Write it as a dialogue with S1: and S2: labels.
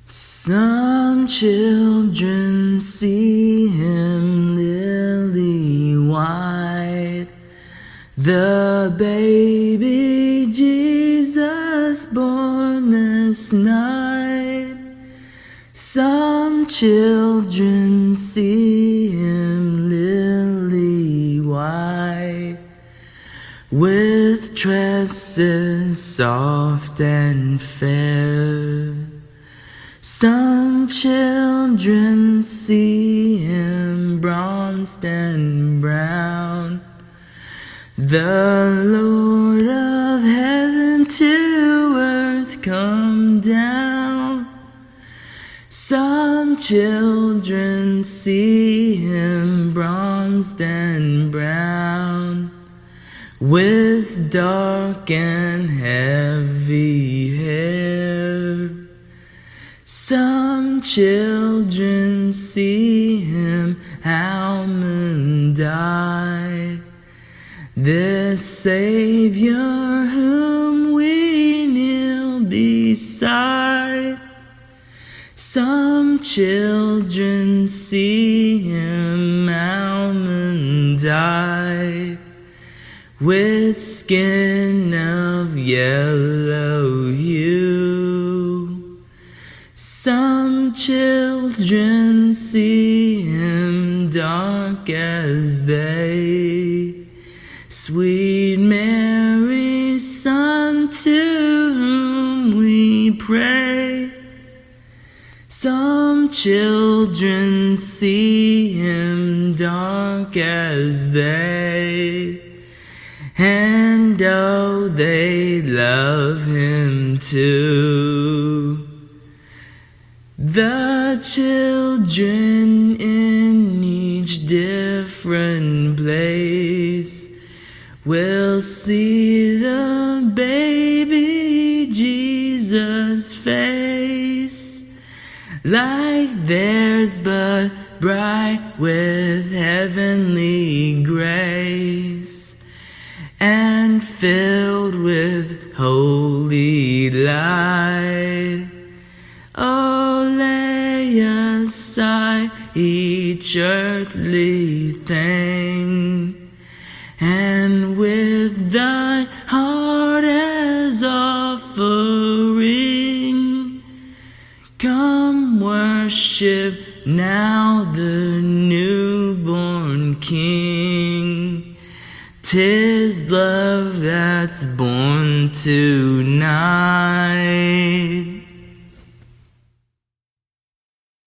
S1: Some children see him lily white, the baby Jesus born this night. Some children see him lily white, with tresses soft and fair. Some children see him bronzed and brown, the Lord of heaven to earth come down. Some children see him bronzed and brown, with dark and heavy hair. Some children see him almond eyed, this Savior whom we kneel beside. Some children see him almond eyed, with skin of yellow hue. Some children see him dark as they, sweet Mary, Son, to whom we pray. Some children see him dark as they, and oh, they love him too. The children in each different place will see the baby Jesus' face, like theirs, but bright with heavenly grace, and filled with holy light. Oh, lay aside each earthly thing, and with thine heart as offering, come worship now the newborn King. 'Tis love that's born tonight.